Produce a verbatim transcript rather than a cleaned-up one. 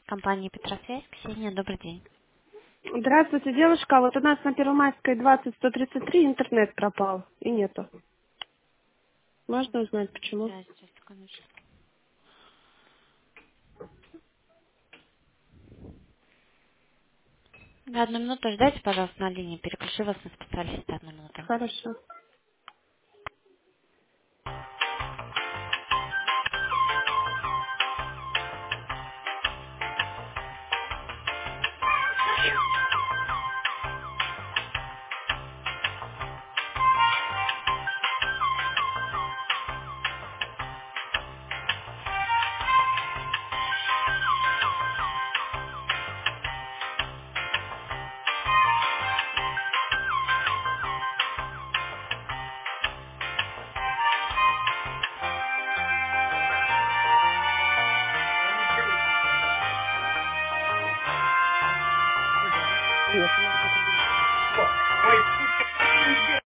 Компания Петросвязь. Ксения, добрый день. Здравствуйте, девушка. Вот у нас на Первомайской двадцать сто тридцать три интернет пропал и нету. Можно узнать почему? Да, сейчас, секундочку. На одну минуту ждайте, пожалуйста, на линии. Переключу вас на специалиста. Одну минуту. Хорошо. Нет, у нас это было.